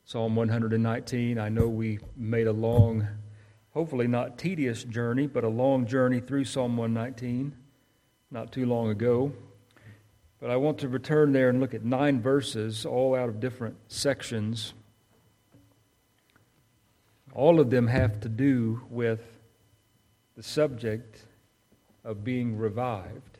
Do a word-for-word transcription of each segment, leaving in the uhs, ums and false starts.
Psalm one nineteen. I know we made a long, hopefully not tedious journey, but a long journey through Psalm one nineteen not too long ago. But I want to return there and look at nine verses, all out of different sections. All of them have to do with the subject of being revived.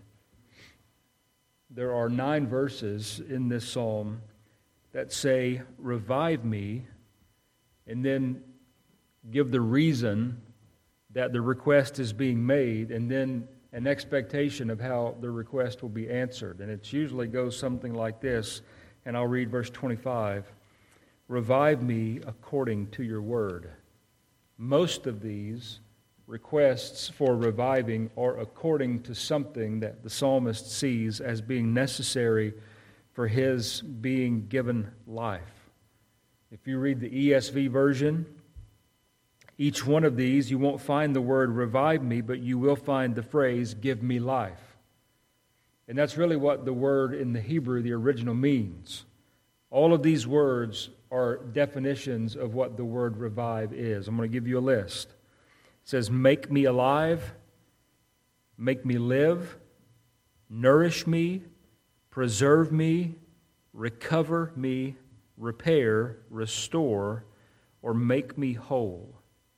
There are nine verses in this psalm that say, revive me, and then give the reason that the request is being made, and then an expectation of how the request will be answered. And it usually goes something like this, and I'll read verse twenty-five. Revive me according to your word. Most of these requests for reviving are according to something that the psalmist sees as being necessary for his being given life. If you read the E S V version, each one of these, you won't find the word revive me, but you will find the phrase give me life. And that's really what the word in the Hebrew, the original, means. All of these words are definitions of what the word revive is. I'm going to give you a list. It says, make me alive, make me live, nourish me, preserve me, recover me, repair, restore, or make me whole.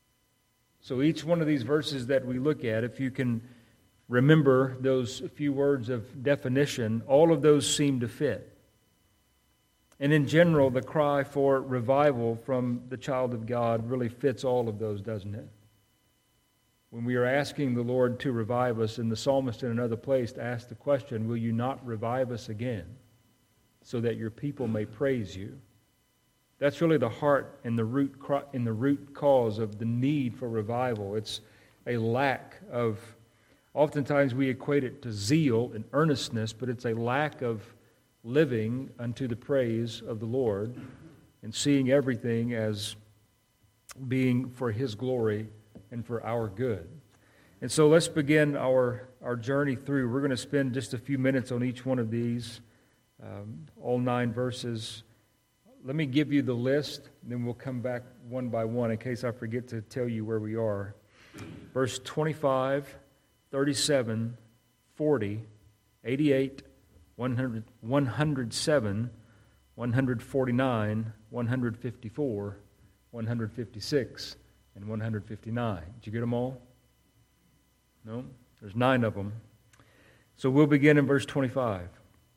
So each one of these verses that we look at, if you can remember those few words of definition, all of those seem to fit. And in general, the cry for revival from the child of God really fits all of those, doesn't it? When we are asking the Lord to revive us, and the psalmist in another place asked the question, will you not revive us again so that your people may praise you? That's really the heart and the root in the root cause of the need for revival. It's a lack of, oftentimes we equate it to zeal and earnestness, but it's a lack of living unto the praise of the Lord and seeing everything as being for His glory and for our good. And so let's begin our, our journey through. We're going to spend just a few minutes on each one of these, um, all nine verses. Let me give you the list, and then we'll come back one by one in case I forget to tell you where we are. Verse twenty-five, thirty-seven, forty, eighty-eight, one hundred, one hundred seven, one hundred forty-nine, one hundred fifty-four, one hundred fifty-six, and one hundred fifty-nine. Did you get them all? No? There's nine of them. So we'll begin in verse twenty-five.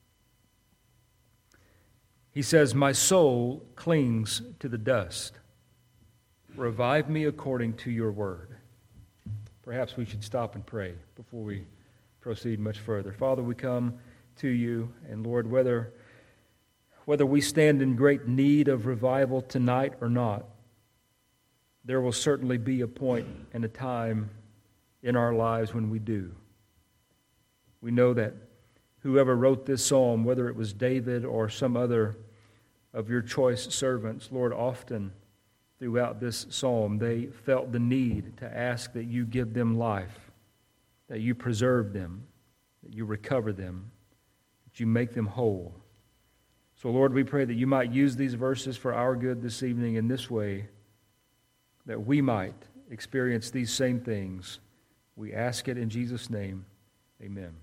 He says, my soul clings to the dust. Revive me according to your word. Perhaps we should stop and pray before we proceed much further. Father, we come to you, and Lord, whether, whether we stand in great need of revival tonight or not, there will certainly be a point and a time in our lives when we do. We know that whoever wrote this psalm, whether it was David or some other of your choice servants, Lord, often throughout this psalm, they felt the need to ask that you give them life, that you preserve them, that you recover them, that you make them whole. So, Lord, we pray that you might use these verses for our good this evening in this way, that we might experience these same things. We ask it in Jesus' name. Amen.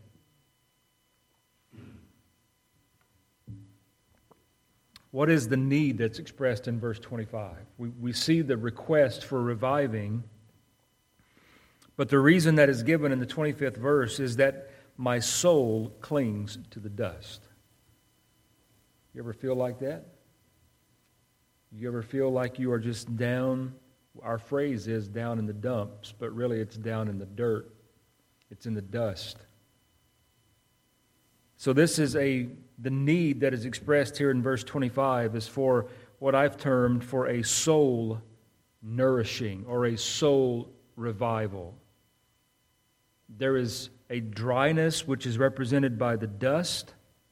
What is the need that's expressed in verse twenty-five? We, we see the request for reviving, but the reason that is given in the twenty-fifth verse is that my soul clings to the dust. You ever feel like that? You ever feel like you are just down? Our phrase is down in the dumps, but really it's down in the dirt. It's in the dust. So this is a the need that is expressed here in verse twenty-five is for what I've termed for a soul nourishing or a soul revival. There is a dryness which is represented by the dust,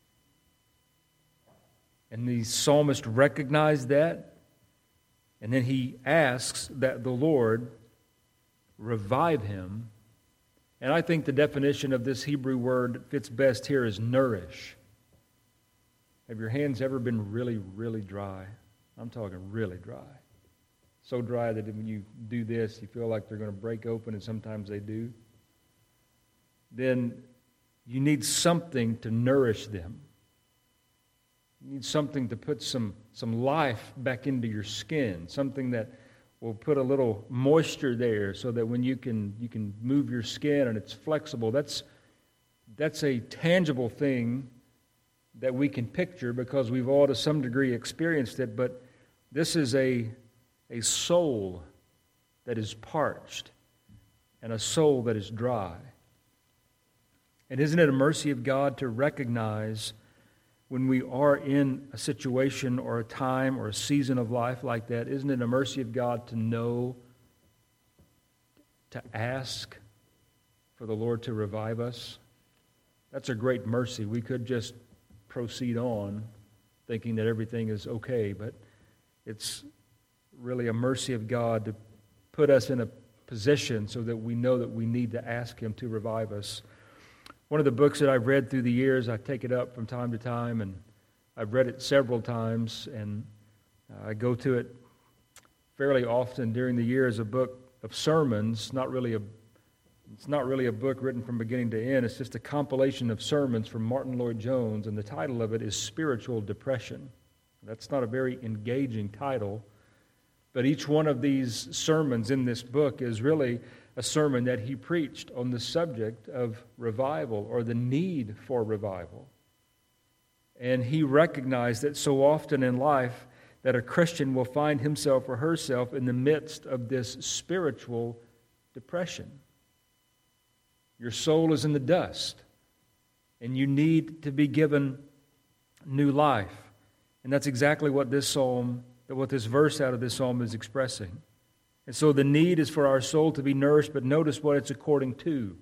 and the psalmist recognized that, and then he asks that the Lord revive him. And I think the definition of this Hebrew word fits best here is nourish. Have your hands ever been really, really dry? I'm talking really dry. So dry that when you do this, you feel like they're going to break open, and sometimes they do. Then you need something to nourish them. You need something to put some, some life back into your skin, something that will put a little moisture there so that when you can you can move your skin and it's flexible. That's that's a tangible thing that we can picture because we've all to some degree experienced it, but this is a a soul that is parched and a soul that is dry. And isn't it a mercy of God to recognize when we are in a situation or a time or a season of life like that? Isn't it a mercy of God to know, to ask for the Lord to revive us? That's a great mercy. We could just proceed on thinking that everything is okay, but it's really a mercy of God to put us in a position so that we know that we need to ask Him to revive us. One of the books that I've read through the years, I take it up from time to time, and I've read it several times, and I go to it fairly often during the year as a book of sermons. Not really a, it's not really a book written from beginning to end. It's just a compilation of sermons from Martin Lloyd-Jones, and the title of it is Spiritual Depression. That's not a very engaging title, but each one of these sermons in this book is really a sermon that he preached on the subject of revival or the need for revival. And he recognized that so often in life that a Christian will find himself or herself in the midst of this spiritual depression. Your soul is in the dust, and you need to be given new life. And that's exactly what this psalm, what this verse out of this psalm is expressing. And so the need is for our soul to be nourished, but notice what it's according to.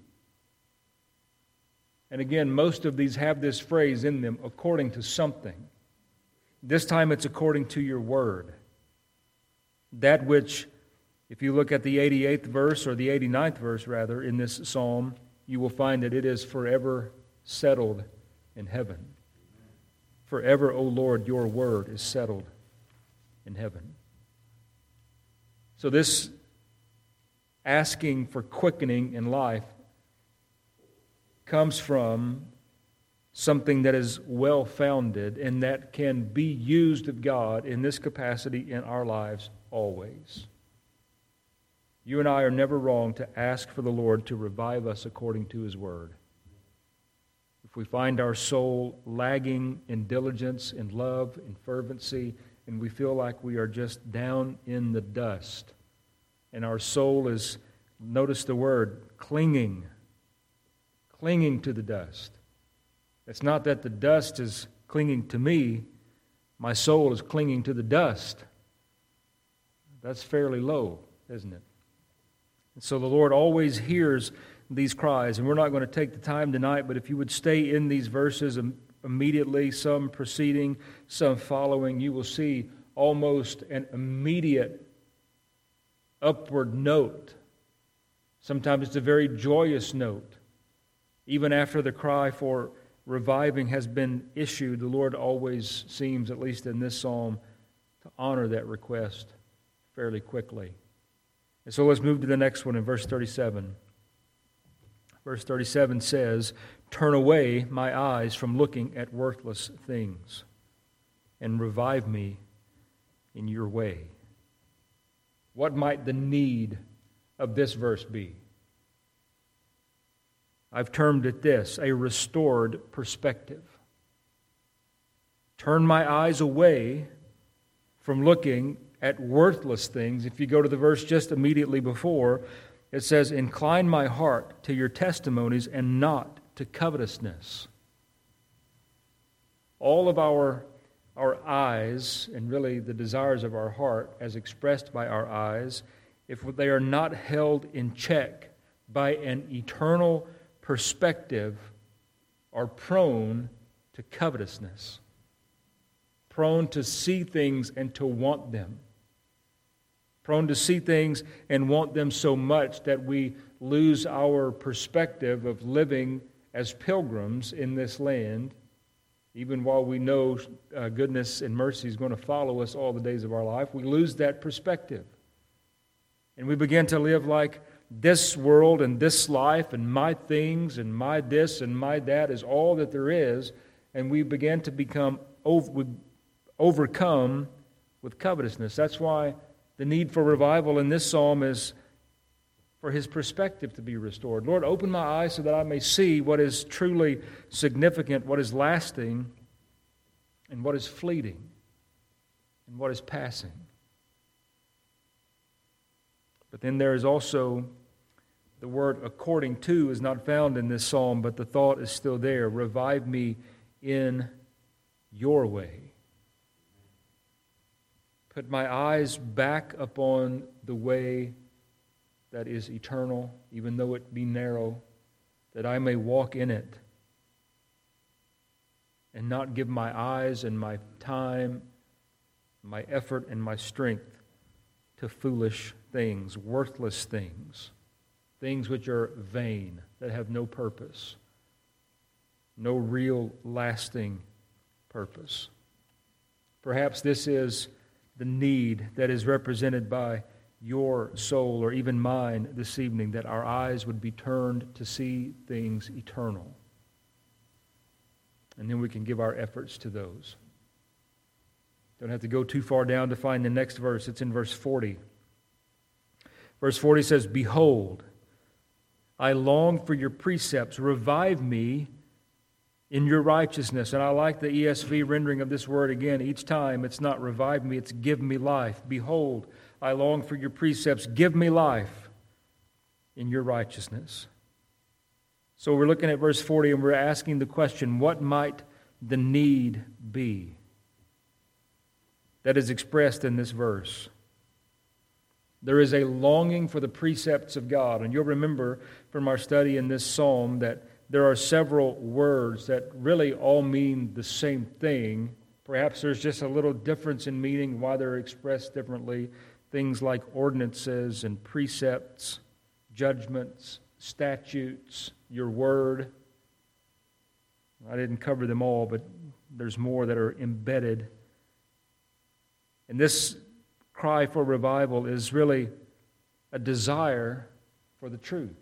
And again, most of these have this phrase in them, according to something. This time it's according to your word. That which, if you look at the eighty-eighth verse, or the eighty-ninth verse rather, in this psalm, you will find that it is forever settled in heaven. Forever, O Lord, your word is settled in heaven. So this asking for quickening in life comes from something that is well-founded and that can be used of God in this capacity in our lives always. You and I are never wrong to ask for the Lord to revive us according to His Word. If we find our soul lagging in diligence, in love, in fervency, and we feel like we are just down in the dust, and our soul is, notice the word, clinging, clinging to the dust. It's not that the dust is clinging to me, my soul is clinging to the dust. That's fairly low, isn't it? And so the Lord always hears these cries, and we're not going to take the time tonight, but if you would stay in these verses immediately, some preceding, some following, you will see almost an immediate upward note. Sometimes it's a very joyous note. Even after the cry for reviving has been issued, the Lord always seems, at least in this psalm, to honor that request fairly quickly. And so let's move to the next one in verse thirty-seven. Verse thirty-seven says, "Turn away my eyes from looking at worthless things, and revive me in your way." What might the need of this verse be? I've termed it this, a restored perspective. Turn my eyes away from looking at worthless things. If you go to the verse just immediately before, it says, "Incline my heart to your testimonies and not to covetousness." All of our, our eyes, and really the desires of our heart as expressed by our eyes, if they are not held in check by an eternal perspective, are prone to covetousness, prone to see things and to want them, prone to see things and want them so much that we lose our perspective of living as pilgrims in this land even while we know uh, goodness and mercy is going to follow us all the days of our life, we lose that perspective. And we begin to live like this world and this life and my things and my this and my that is all that there is, and we begin to become over, overcome with covetousness. That's why the need for revival in this psalm is for his perspective to be restored. Lord, open my eyes so that I may see what is truly significant, what is lasting, and what is fleeting, and what is passing. But then there is also the word according to is not found in this psalm, but the thought is still there. Revive me in your way. Put my eyes back upon the way that is eternal, even though it be narrow, that I may walk in it and not give my eyes and my time, my effort and my strength to foolish things, worthless things, things which are vain, that have no purpose, no real lasting purpose. Perhaps this is the need that is represented by your soul or even mine this evening, that our eyes would be turned to see things eternal. And then we can give our efforts to those. Don't have to go too far down to find the next verse. It's in verse forty. Verse forty says, Behold, I long for your precepts. Revive me in your righteousness. And I like the E S V rendering of this word again. Each time it's not revive me, it's give me life. Behold, I long for your precepts. Give me life in your righteousness. So we're looking at verse forty and we're asking the question, what might the need be that is expressed in this verse? There is a longing for the precepts of God. And you'll remember from our study in this psalm that there are several words that really all mean the same thing. Perhaps there's just a little difference in meaning, why they're expressed differently. Things like ordinances and precepts, judgments, statutes, your word. I didn't cover them all, but there's more that are embedded. And this cry for revival is really a desire for the truth.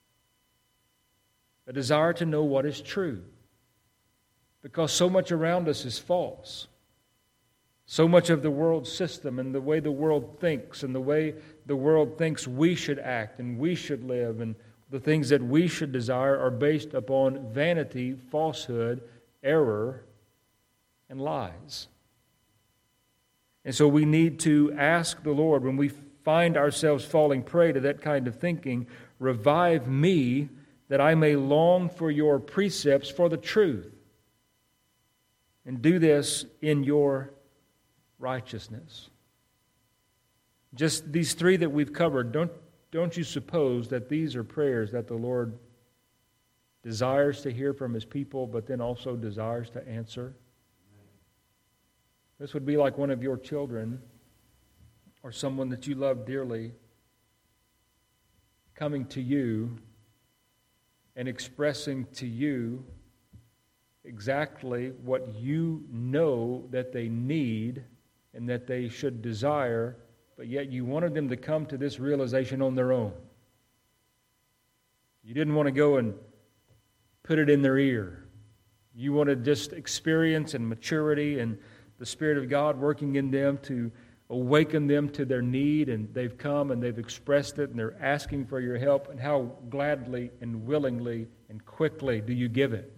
A desire to know what is true. Because so much around us is false. So much of the world system and the way the world thinks and the way the world thinks we should act and we should live and the things that we should desire are based upon vanity, falsehood, error, and lies. And so we need to ask the Lord, when we find ourselves falling prey to that kind of thinking, revive me that I may long for your precepts for the truth. And do this in your righteousness. Just these three that we've covered, don't, don't you suppose that these are prayers that the Lord desires to hear from His people, but then also desires to answer? This would be like one of your children or someone that you love dearly coming to you and expressing to you exactly what you know that they need and that they should desire, but yet you wanted them to come to this realization on their own. You didn't want to go and put it in their ear. You wanted just experience and maturity and the Spirit of God working in them to awaken them to their need, and they've come and they've expressed it and they're asking for your help, and how gladly and willingly and quickly do you give it?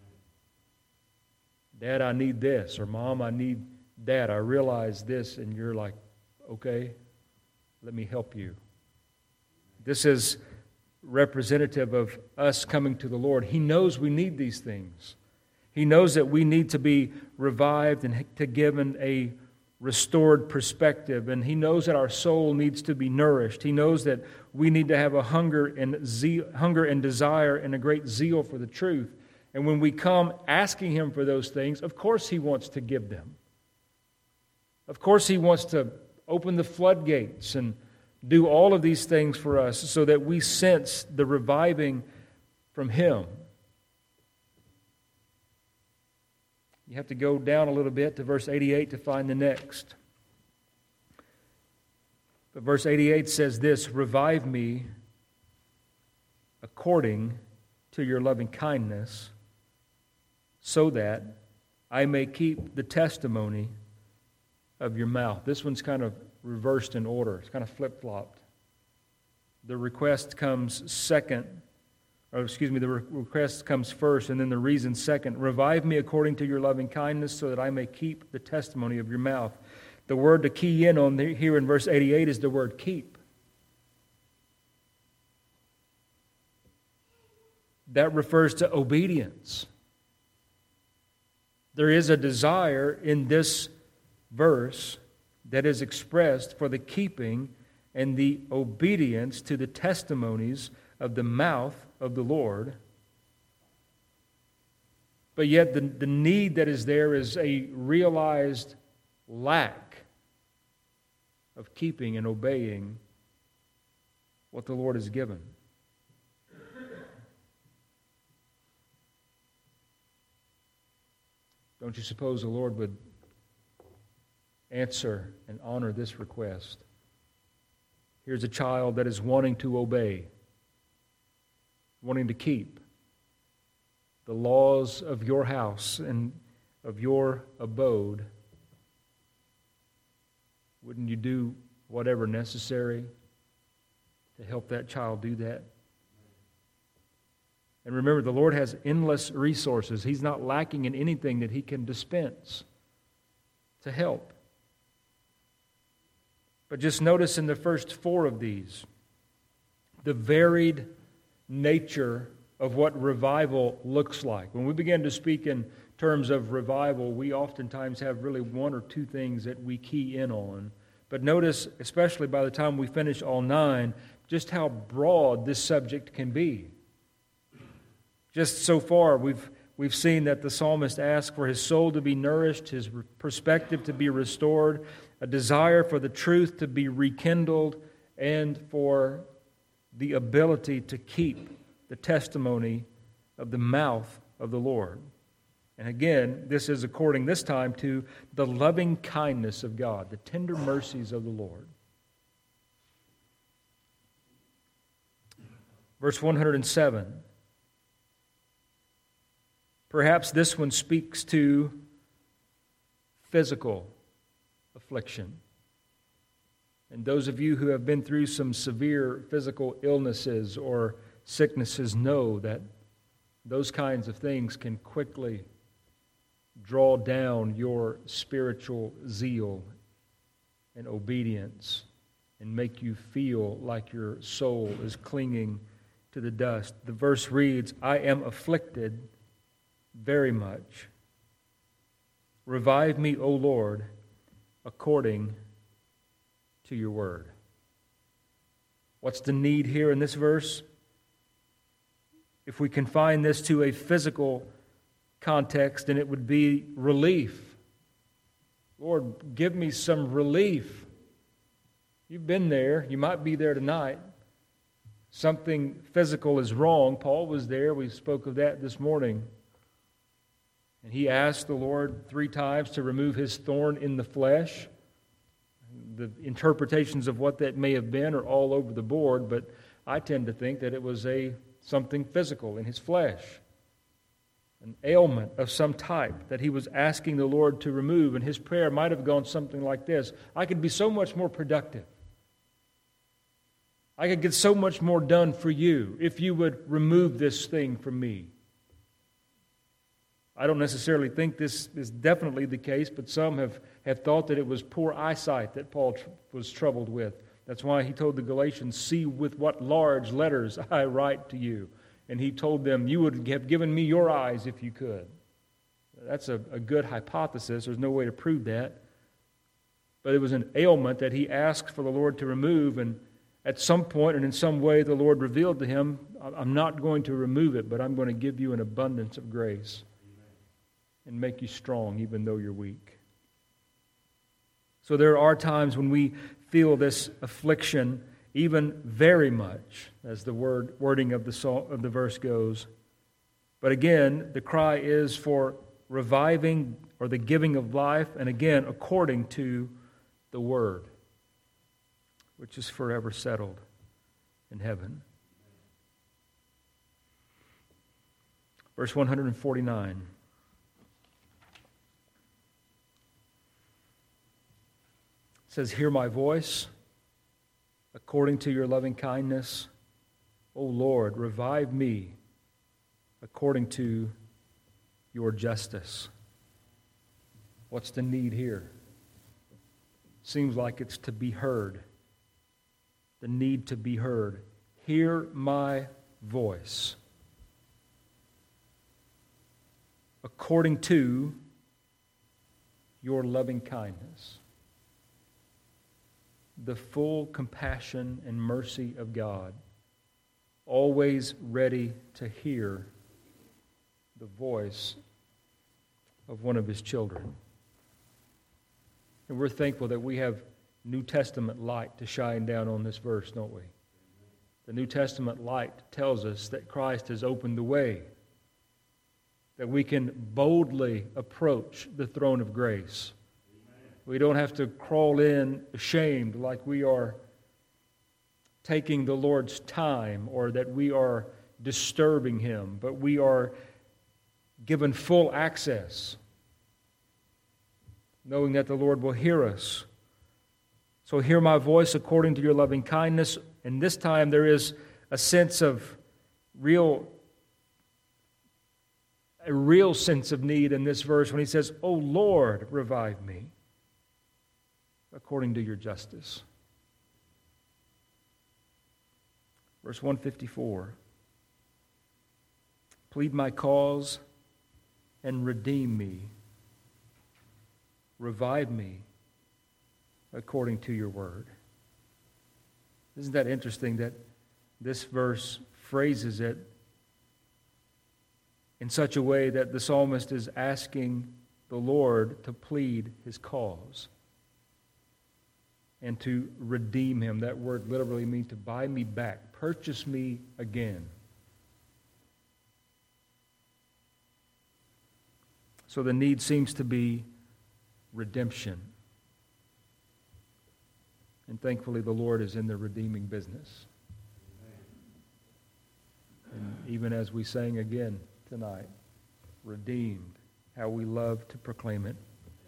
Dad, I need this, or Mom, I need that. I realize this, and you're like, okay, let me help you. This is representative of us coming to the Lord. He knows we need these things. He knows that we need to be revived and to given a restored perspective, and He knows that our soul needs to be nourished. He knows that we need to have a hunger and zeal, hunger and desire and a great zeal for the truth. And when we come asking Him for those things, of course He wants to give them. Of course He wants to open the floodgates and do all of these things for us so that we sense the reviving from Him. You have to go down a little bit to verse eighty-eight to find the next. But verse eighty-eight says this, "Revive me according to your loving kindness, so that I may keep the testimony of your mouth." This one's kind of reversed in order. It's kind of flip-flopped. The request comes second, or excuse me, the re- request comes first, and then the reason second. "Revive me according to your loving kindness, so that I may keep the testimony of your mouth." The word to key in on the, here in verse eighty-eight is the word keep. That refers to obedience. There is a desire in this verse that is expressed for the keeping and the obedience to the testimonies of the mouth of the Lord. But yet the, the need that is there is a realized lack of keeping and obeying what the Lord has given. Don't you suppose the Lord would answer and honor this request? Here's a child that is wanting to obey, wanting to keep the laws of your house and of your abode. Wouldn't you do whatever necessary to help that child do that? And remember, the Lord has endless resources. He's not lacking in anything that He can dispense to help. But just notice in the first four of these, the varied nature of what revival looks like. When we begin to speak in terms of revival, we oftentimes have really one or two things that we key in on. But notice, especially by the time we finish all nine, just how broad this subject can be. Just so far, we've we've seen that the psalmist asks for his soul to be nourished, his perspective to be restored, a desire for the truth to be rekindled, and for the ability to keep the testimony of the mouth of the Lord. And again, this is according this time to the loving kindness of God, the tender mercies of the Lord. Verse one hundred seven. Perhaps this one speaks to physical affliction. And those of you who have been through some severe physical illnesses or sicknesses know that those kinds of things can quickly draw down your spiritual zeal and obedience and make you feel like your soul is clinging to the dust. The verse reads, "I am afflicted very much. Revive me, O Lord, according to your word." What's the need here in this verse? If we confine this to a physical context, then it would be relief. Lord, give me some relief. You've been there. You might be there tonight. Something physical is wrong. Paul was there. We spoke of that this morning. And he asked the Lord three times to remove his thorn in the flesh. The interpretations of what that may have been are all over the board, but I tend to think that it was a something physical in his flesh, an ailment of some type that he was asking the Lord to remove. And his prayer might have gone something like this: I could be so much more productive. I could get so much more done for you if you would remove this thing from me. I don't necessarily think this is definitely the case, but some have, have thought that it was poor eyesight that Paul tr- was troubled with. That's why he told the Galatians, "See with what large letters I write to you." And he told them, "You would have given me your eyes if you could." That's a, a good hypothesis. There's no way to prove that. But it was an ailment that he asked for the Lord to remove, and at some point and in some way the Lord revealed to him, "I'm not going to remove it, but I'm going to give you an abundance of grace and make you strong even though you're weak." So there are times when we feel this affliction even very much, as the word wording of the of the verse goes. But again, the cry is for reviving or the giving of life, and again, according to the Word, which is forever settled in heaven. Verse one forty-nine. Says, "Hear my voice, according to your loving kindness. O Lord, revive me according to your justice." What's the need here? Seems like it's to be heard. The need to be heard. Hear my voice according to your loving kindness. The full compassion and mercy of God, always ready to hear the voice of one of His children. And we're thankful that we have New Testament light to shine down on this verse, don't we? The New Testament light tells us that Christ has opened the way, that we can boldly approach the throne of grace. We don't have to crawl in ashamed like we are taking the Lord's time or that we are disturbing Him, but we are given full access, knowing that the Lord will hear us. So hear my voice according to your loving kindness. And this time there is a sense of real, a real sense of need in this verse when he says, "O Lord, revive me according to your justice." Verse one fifty-four. "Plead my cause and redeem me. Revive me according to your word." Isn't that interesting that this verse phrases it in such a way that the psalmist is asking the Lord to plead his cause and to redeem him. That word literally means to buy me back, purchase me again. So the need seems to be redemption. And thankfully the Lord is in the redeeming business. And even as we sang again tonight, redeemed, how we love to proclaim it.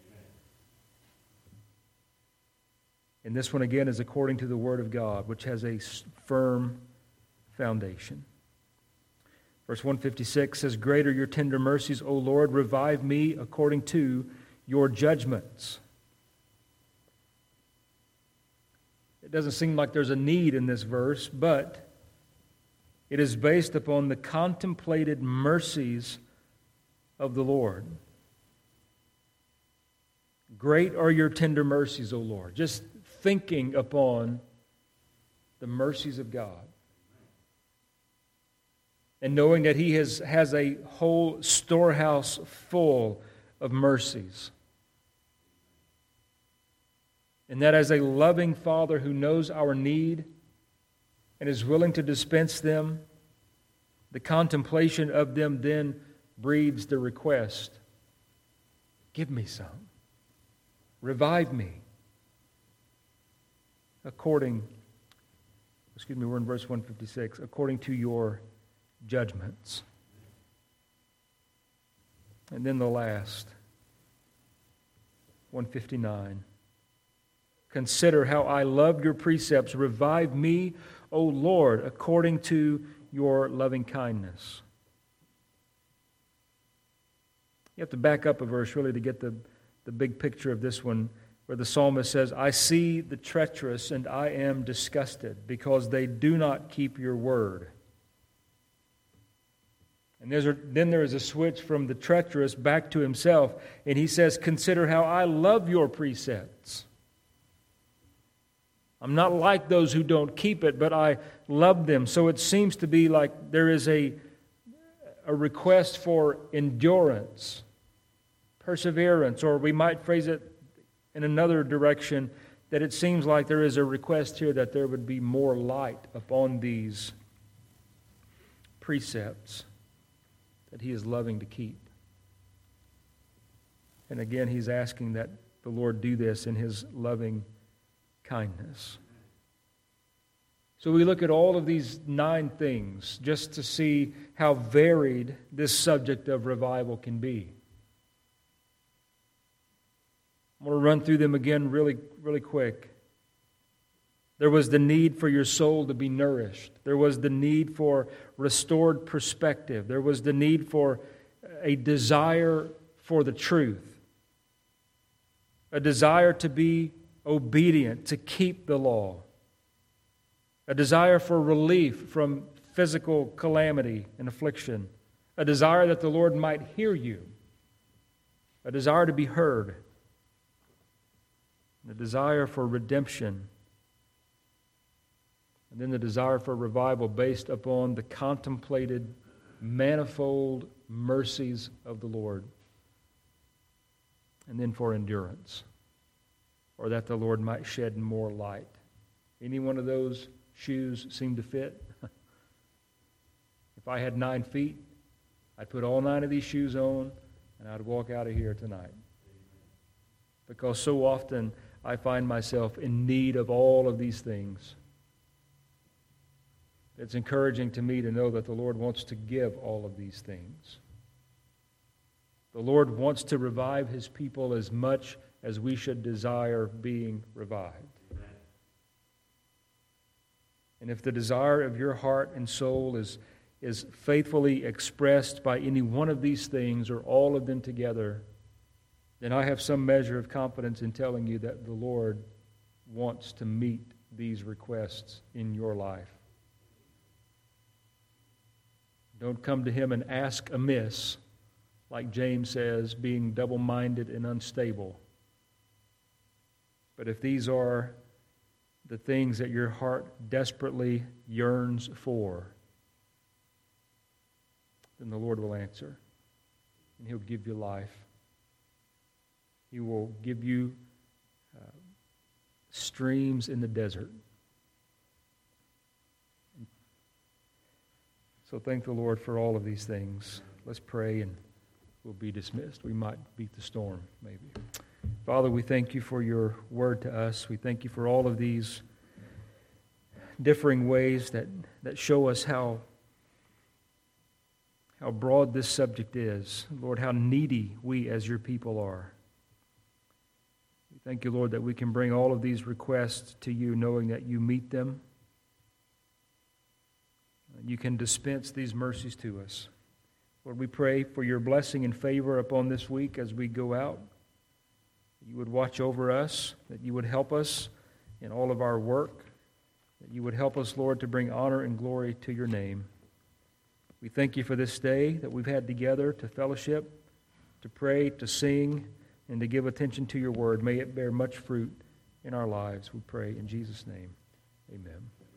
And this one again is according to the Word of God, which has a firm foundation. Verse one fifty-six says, "Great are your tender mercies, O Lord, revive me according to your judgments." It doesn't seem like there's a need in this verse, but it is based upon the contemplated mercies of the Lord. Great are your tender mercies, O Lord. Just thinking upon the mercies of God. And knowing that He has, has a whole storehouse full of mercies. And that as a loving Father who knows our need and is willing to dispense them, the contemplation of them then breeds the request, "Give me some. Revive me." According, excuse me, we're in verse one fifty-six, according to your judgments. And then the last, one fifty-nine. "Consider how I love your precepts. Revive me, O Lord, according to your loving kindness." You have to back up a verse really to get the, the big picture of this one, where the psalmist says, "I see the treacherous and I am disgusted because they do not keep your word." And there's a, then there is a switch from the treacherous back to himself, and he says, "Consider how I love your precepts." I'm not like those who don't keep it, but I love them. So it seems to be like there is a, a request for endurance, perseverance, or we might phrase it in another direction, that it seems like there is a request here that there would be more light upon these precepts that he is loving to keep. And again, he's asking that the Lord do this in his loving kindness. So we look at all of these nine things just to see how varied this subject of revival can be. I want to run through them again really, really quick. There was the need for your soul to be nourished. There was the need for restored perspective. There was the need for a desire for the truth. A desire to be obedient, to keep the law. A desire for relief from physical calamity and affliction. A desire that the Lord might hear you. A desire to be heard. A desire for redemption. And then the desire for revival based upon the contemplated manifold mercies of the Lord. And then for endurance, or that the Lord might shed more light. Any one of those shoes seem to fit? If I had nine feet, I'd put all nine of these shoes on, and I'd walk out of here tonight. Because so often I find myself in need of all of these things. It's encouraging to me to know that the Lord wants to give all of these things. The Lord wants to revive His people as much as we should desire being revived. Amen. And if the desire of your heart and soul is, is faithfully expressed by any one of these things or all of them together, then I have some measure of confidence in telling you that the Lord wants to meet these requests in your life. Don't come to Him and ask amiss, like James says, being double-minded and unstable. But if these are the things that your heart desperately yearns for, then the Lord will answer, and He'll give you life. He will give you uh, streams in the desert. So thank the Lord for all of these things. Let's pray and we'll be dismissed. We might beat the storm, maybe. Father, we thank you for your word to us. We thank you for all of these differing ways that, that show us how, how broad this subject is. Lord, how needy we as your people are. We thank you, Lord, that we can bring all of these requests to you knowing that you meet them. And you can dispense these mercies to us. Lord, we pray for your blessing and favor upon this week as we go out. That you would watch over us, that you would help us in all of our work, that you would help us, Lord, to bring honor and glory to your name. We thank you for this day that we've had together to fellowship, to pray, to sing, and to give attention to your word. May it bear much fruit in our lives, we pray in Jesus' name. Amen.